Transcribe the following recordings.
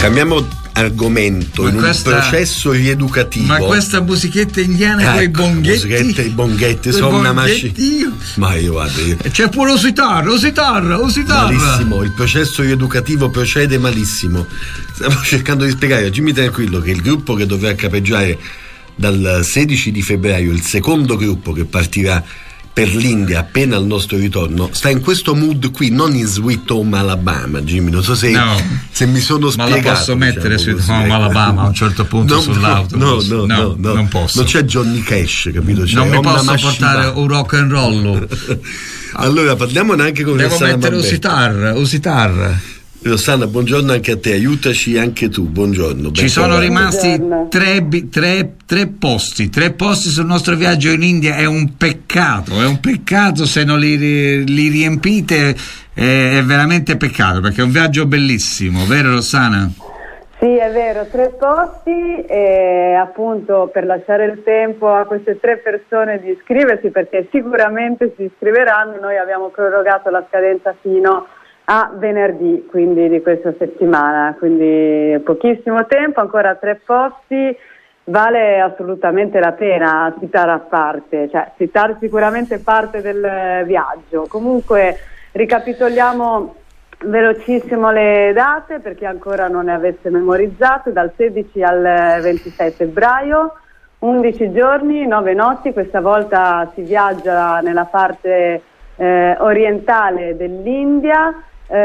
Cambiamo argomento, un processo rieducativo. Ma questa musichetta indiana con i bonghetti. I bonghetti sono una macchina. Ma io guarda. C'è pure o sitarra. Malissimo, il processo rieducativo procede malissimo. Stiamo cercando di spiegare a Jimmy Tranquillo che il gruppo che dovrà capeggiare dal 16 di febbraio, il secondo gruppo che partirà per l'India appena al nostro ritorno, sta in questo mood qui, non in Sweet Home Alabama, Jimmy, non so se mi sono spiegato. Ma la posso mettere Sweet Home Alabama a un certo punto sull'autobus? No, non posso. Non c'è Johnny Cash, capito? C'è non mi posso portare un rock and roll. Allora parliamone anche con Rossana. Devo mettere un sitar. Rossana, buongiorno anche a te, aiutaci anche tu, buongiorno. Ci sono rimasti tre posti sul nostro viaggio in India, è un peccato se non li riempite, è veramente peccato, perché è un viaggio bellissimo, vero Rossana? Sì, è vero, 3 posti, e appunto per lasciare il tempo a queste 3 persone di iscriversi, perché sicuramente si iscriveranno. Noi abbiamo prorogato la scadenza fino a venerdì, quindi di questa settimana, quindi pochissimo tempo, ancora 3 posti, vale assolutamente la pena. Sitar a parte, cioè Sitar sicuramente parte del viaggio. Comunque ricapitoliamo velocissimo le date per chi ancora non ne avesse memorizzate: dal 16 al 26 febbraio, 11 giorni, 9 notti, questa volta si viaggia nella parte orientale dell'India.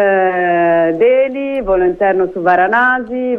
Delhi, volo interno su Varanasi,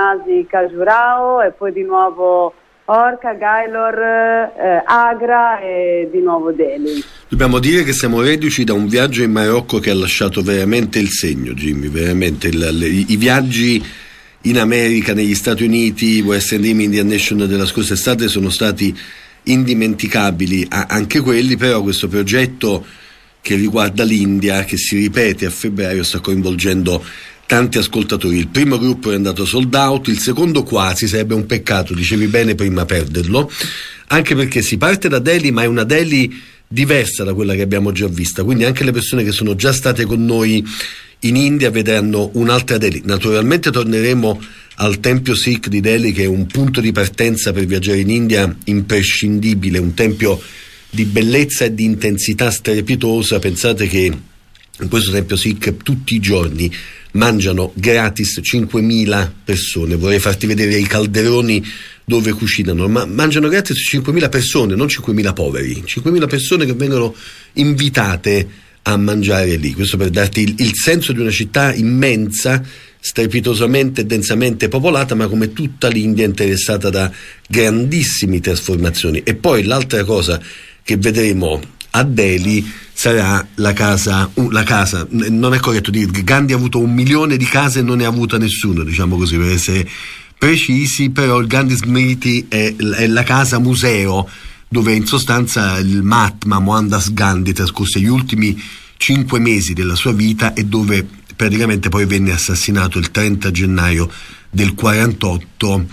Khajuraho e poi di nuovo Orcha, Gailor, Agra e di nuovo Delhi. Dobbiamo dire che siamo reduci da un viaggio in Marocco che ha lasciato veramente il segno, Jimmy, veramente i viaggi in America, negli Stati Uniti, West Dream, Indian Nation della scorsa estate sono stati indimenticabili, anche quelli, però questo progetto che riguarda l'India, che si ripete a febbraio, sta coinvolgendo tanti ascoltatori. Il primo gruppo è andato sold out, il secondo quasi, sarebbe un peccato, dicevi bene prima, perderlo, anche perché si parte da Delhi, ma è una Delhi diversa da quella che abbiamo già vista, quindi anche le persone che sono già state con noi in India vedranno un'altra Delhi. Naturalmente torneremo al Tempio Sikh di Delhi, che è un punto di partenza per viaggiare in India imprescindibile, un tempio di bellezza e di intensità strepitosa. Pensate che in questo Tempio Sikh tutti i giorni mangiano gratis 5.000 persone. Vorrei farti vedere i calderoni dove cucinano, ma mangiano gratis 5.000 persone, non 5.000 poveri, 5.000 persone che vengono invitate a mangiare lì. Questo per darti il senso di una città immensa, strepitosamente e densamente popolata, ma come tutta l'India interessata da grandissime trasformazioni. E poi l'altra cosa che vedremo a Delhi sarà la casa, non è corretto dire che Gandhi ha avuto 1 milione di case e non ne ha avuta nessuno, diciamo così per essere precisi, però il Gandhi Smriti è la casa museo dove in sostanza il Mahatma Mohandas Gandhi trascorse gli ultimi 5 mesi della sua vita e dove praticamente poi venne assassinato il 30 gennaio del 48,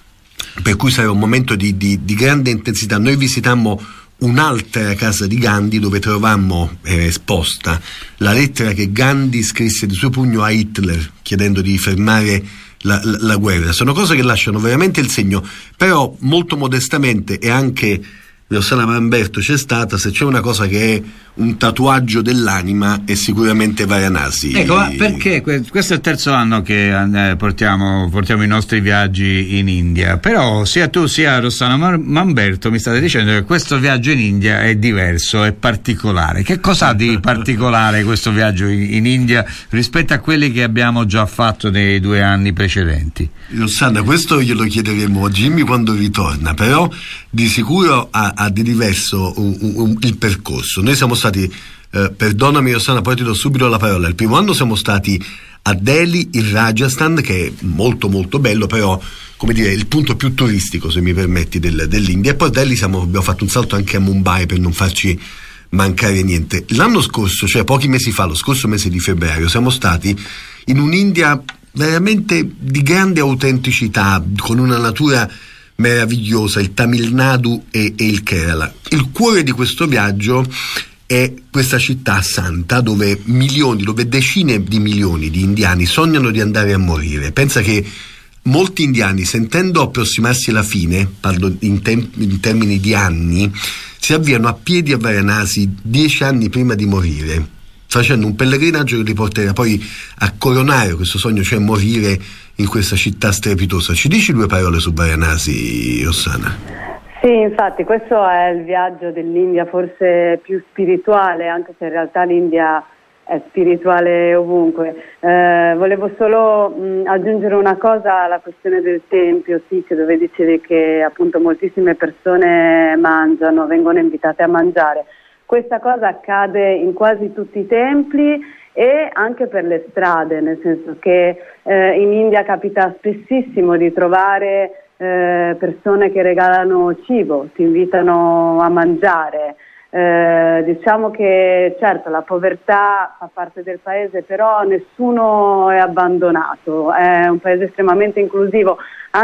per cui sarà un momento di grande intensità. Noi visitammo un'altra casa di Gandhi dove trovammo esposta la lettera che Gandhi scrisse di suo pugno a Hitler chiedendo di fermare la guerra. Sono cose che lasciano veramente il segno, però molto modestamente, e anche Rossana Manberto c'è stata, se c'è una cosa che è un tatuaggio dell'anima è sicuramente Varanasi. Ecco, ma perché questo è il terzo anno che portiamo i nostri viaggi in India, però sia tu sia Rossana Manberto mi state dicendo che questo viaggio in India è diverso, è particolare. Che cosa ha di particolare questo viaggio in India rispetto a quelli che abbiamo già fatto nei 2 anni precedenti? Rossana, questo glielo chiederemo a Jimmy quando ritorna, però di sicuro ha di diverso il percorso. Noi siamo stati, perdonami Rossana, poi ti do subito la parola. Il primo anno siamo stati a Delhi, in Rajasthan, che è molto molto bello, però come dire il punto più turistico, se mi permetti, dell'India. E poi a Delhi abbiamo fatto un salto anche a Mumbai per non farci mancare niente. L'anno scorso, cioè pochi mesi fa, lo scorso mese di febbraio, siamo stati in un'India veramente di grande autenticità, con una natura meravigliosa, il Tamil Nadu e il Kerala. Il cuore di questo viaggio è questa città santa dove decine di milioni di indiani sognano di andare a morire. Pensa che molti indiani, sentendo approssimarsi la fine, parlo in termini di anni, si avviano a piedi a Varanasi 10 anni prima di morire, facendo un pellegrinaggio che li porterà poi a coronare questo sogno, cioè morire in questa città strepitosa. Ci dici 2 parole su Varanasi, Rossana? Sì, infatti questo è il viaggio dell'India forse più spirituale, anche se in realtà l'India è spirituale ovunque. Volevo solo aggiungere una cosa alla questione del tempio, Sikh, dove dicevi che appunto moltissime persone vengono invitate a mangiare. Questa cosa accade in quasi tutti i templi e anche per le strade, nel senso che in India capita spessissimo di trovare persone che regalano cibo, ti invitano a mangiare. Diciamo che certo la povertà fa parte del paese, però nessuno è abbandonato, è un paese estremamente inclusivo.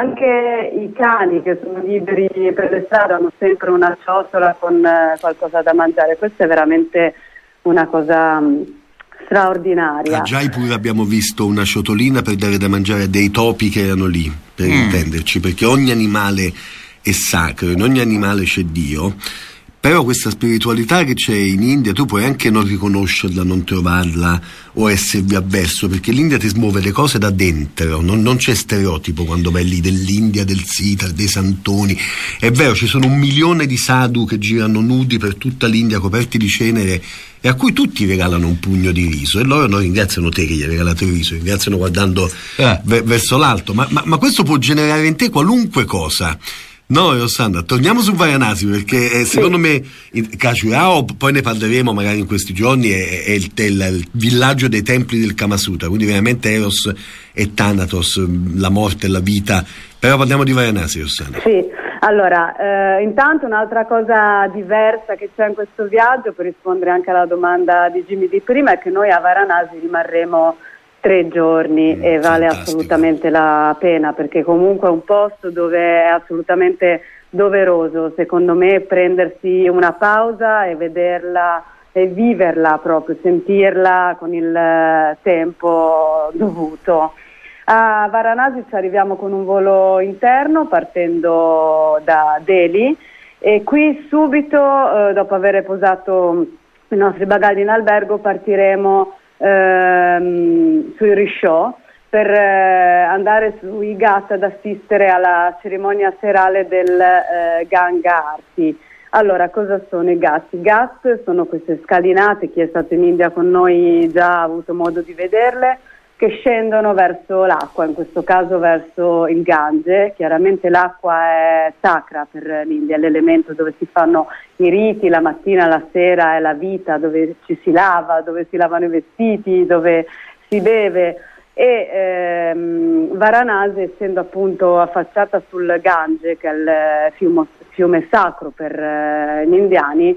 Anche i cani che sono liberi per le strade hanno sempre una ciotola con qualcosa da mangiare. Questa è veramente una cosa straordinaria. A Jaipur abbiamo visto una ciotolina per dare da mangiare a dei topi che erano lì, per intenderci, perché ogni animale è sacro, in ogni animale c'è Dio. Però questa spiritualità che c'è in India tu puoi anche non riconoscerla, non trovarla o esservi avverso, perché l'India ti smuove le cose da dentro, non c'è stereotipo quando vai lì dell'India, del Sita, dei santoni. È vero, ci sono 1 milione di sadhu che girano nudi per tutta l'India coperti di cenere e a cui tutti regalano un pugno di riso, e loro non ringraziano te che gli hai regalato il riso, ringraziano guardando verso l'alto, ma questo può generare in te qualunque cosa. No, Rossana, torniamo su Varanasi, perché secondo me Khajuraho, poi ne parleremo magari in questi giorni, è il villaggio dei templi del Kama Sutra, quindi veramente Eros e Thanatos, la morte e la vita. Però parliamo di Varanasi, Rossana. Sì, allora, intanto un'altra cosa diversa che c'è in questo viaggio, per rispondere anche alla domanda di Jimmy di prima, è che noi a Varanasi rimarremo 3 giorni e vale assolutamente la pena, perché comunque è un posto dove è assolutamente doveroso, secondo me, prendersi una pausa e vederla e viverla proprio, sentirla con il tempo dovuto. A Varanasi ci arriviamo con un volo interno partendo da Delhi e qui subito, dopo aver posato i nostri bagagli in albergo, partiremo sui Risho per andare sui Ghat ad assistere alla cerimonia serale del Ganga Arti. Allora, cosa sono i Ghat? I Ghat sono queste scalinate, chi è stato in India con noi già ha avuto modo di vederle, che scendono verso l'acqua, in questo caso verso il Gange. Chiaramente l'acqua è sacra per l'India, è l'elemento dove si fanno i riti, la mattina, la sera è la vita, dove ci si lava, dove si lavano i vestiti, dove si beve. E Varanasi, essendo appunto affacciata sul Gange, che è il fiume sacro per gli indiani,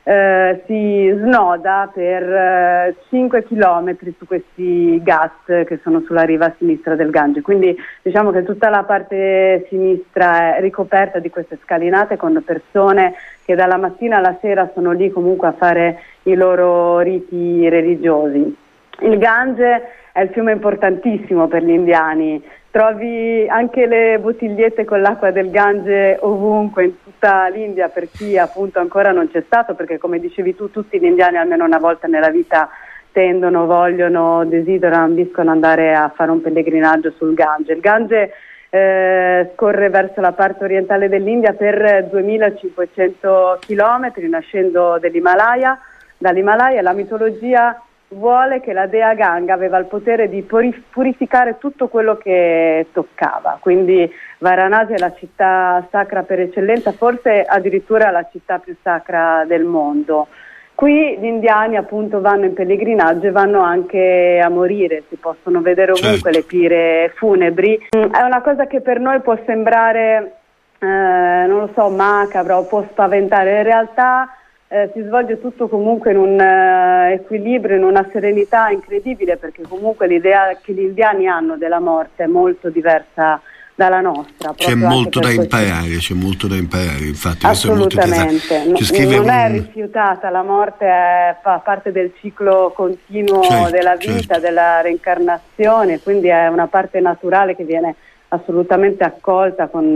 si snoda per 5 chilometri su questi Ghat che sono sulla riva sinistra del Gange, quindi diciamo che tutta la parte sinistra è ricoperta di queste scalinate con persone che dalla mattina alla sera sono lì comunque a fare i loro riti religiosi. Il Gange è il fiume importantissimo per gli indiani, trovi anche le bottigliette con l'acqua del Gange ovunque in tutta l'India, per chi appunto ancora non c'è stato, perché come dicevi tu tutti gli indiani almeno una volta nella vita tendono, vogliono, desiderano, ambiscono andare a fare un pellegrinaggio sul Gange. Il Gange scorre verso la parte orientale dell'India per 2500 chilometri, nascendo dall'Himalaya. La mitologia vuole che la dea Ganga aveva il potere di purificare tutto quello che toccava, quindi Varanasi è la città sacra per eccellenza, forse addirittura la città più sacra del mondo. Qui gli indiani appunto vanno in pellegrinaggio e vanno anche a morire, si possono vedere ovunque le pire funebri. È una cosa che per noi può sembrare, non lo so, macabra o può spaventare, in realtà si svolge tutto comunque in un equilibrio, in una serenità incredibile, perché comunque l'idea che gli indiani hanno della morte è molto diversa dalla nostra. C'è molto da imparare, infatti. Assolutamente, non è rifiutata, la morte fa parte del ciclo continuo della vita, della reincarnazione, quindi è una parte naturale che viene assolutamente accolta con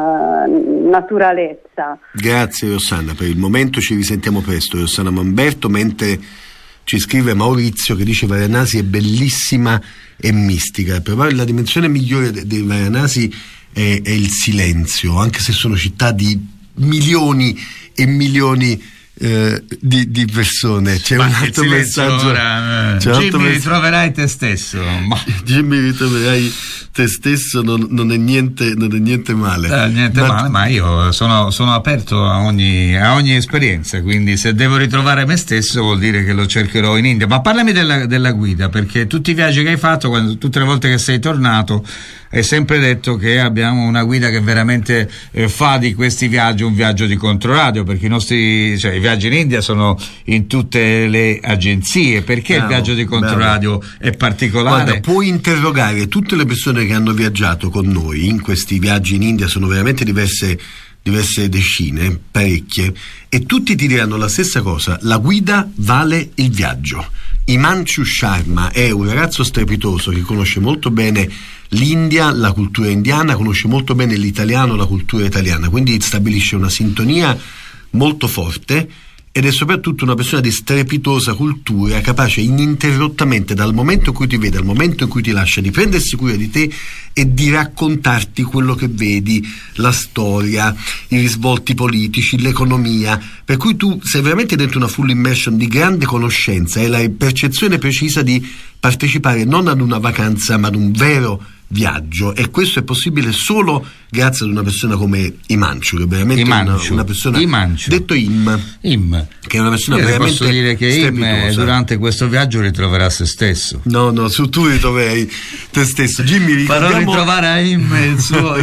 naturalezza. Grazie Rossana, per il momento ci risentiamo presto, Rossana Mamberto, mentre ci scrive Maurizio che dice Varanasi è bellissima e mistica. Però la dimensione migliore dei Varanasi è il silenzio, anche se sono città di milioni e milioni di persone. C'è un altro messaggio ora, Jimmy, ritroverai te stesso. Jimmy, ritroverai te stesso, non è niente male. Ma io sono aperto a ogni esperienza, quindi se devo ritrovare me stesso vuol dire che lo cercherò in India. Ma parlami della guida, perché tutti i viaggi che hai fatto, tutte le volte che sei tornato, hai sempre detto che abbiamo una guida che veramente fa di questi viaggi un viaggio di controradio, perché i viaggi in India sono in tutte le agenzie. Perché il viaggio di controradio è particolare? Guarda, puoi interrogare tutte le persone che hanno viaggiato con noi in questi viaggi in India, sono veramente diverse decine, parecchie, e tutti ti diranno la stessa cosa: la guida vale il viaggio. Himanshu Sharma è un ragazzo strepitoso che conosce molto bene l'India, la cultura indiana, conosce molto bene l'italiano, la cultura italiana, quindi stabilisce una sintonia molto forte ed è soprattutto una persona di strepitosa cultura, capace ininterrottamente, dal momento in cui ti vede al momento in cui ti lascia, di prendersi cura di te e di raccontarti quello che vedi, la storia, i risvolti politici, l'economia, per cui tu sei veramente dentro una full immersion di grande conoscenza e la percezione precisa di partecipare non ad una vacanza ma ad un vero viaggio, e questo è possibile solo grazie ad una persona come Himanshu, che è veramente una persona detto Im, che è una persona veramente posso dire che Im durante questo viaggio ritroverà se stesso. No, tu ritroverai te stesso. Jimmy, farò ritrovare a Im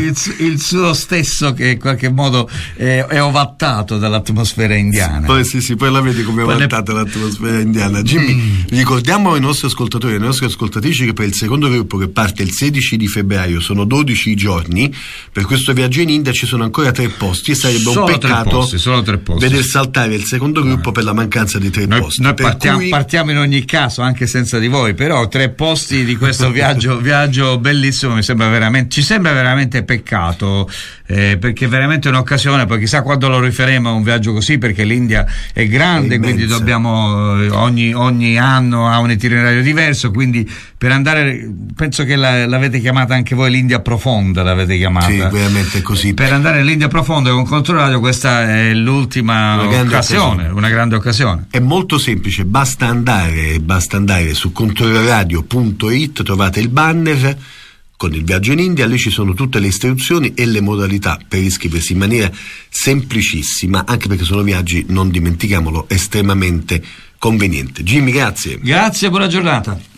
il suo stesso, che in qualche modo è ovattato dall'atmosfera indiana. Poi poi la vedi come è ovattata l'atmosfera indiana. Jimmy, ricordiamo ai nostri ascoltatori e alle nostre ascoltatrici che per il secondo gruppo, che parte il 16 di febbraio, sono 12 giorni. Per questo viaggio in India ci sono ancora 3 posti e sarebbe un peccato solo 3 posti. Veder saltare il secondo gruppo per la mancanza di 3 posti. Noi partiamo in ogni caso anche senza di voi, però 3 posti di questo viaggio bellissimo ci sembra veramente peccato, perché è veramente un'occasione. Poi chissà quando lo rifaremo a un viaggio così, perché l'India è grande, quindi dobbiamo ogni anno ha un itinerario diverso, quindi per andare, penso che l'avete chiamata anche voi l'India profonda, l'avete chiamata. Sì, veramente così. Per andare all'India profonda con Controradio, questa è l'ultima occasione, una grande occasione. È molto semplice, basta andare su controradio.it, trovate il banner con il viaggio in India, lì ci sono tutte le istruzioni e le modalità per iscriversi in maniera semplicissima, anche perché sono viaggi, non dimentichiamolo, estremamente convenienti. Jimmy, grazie. Buona giornata.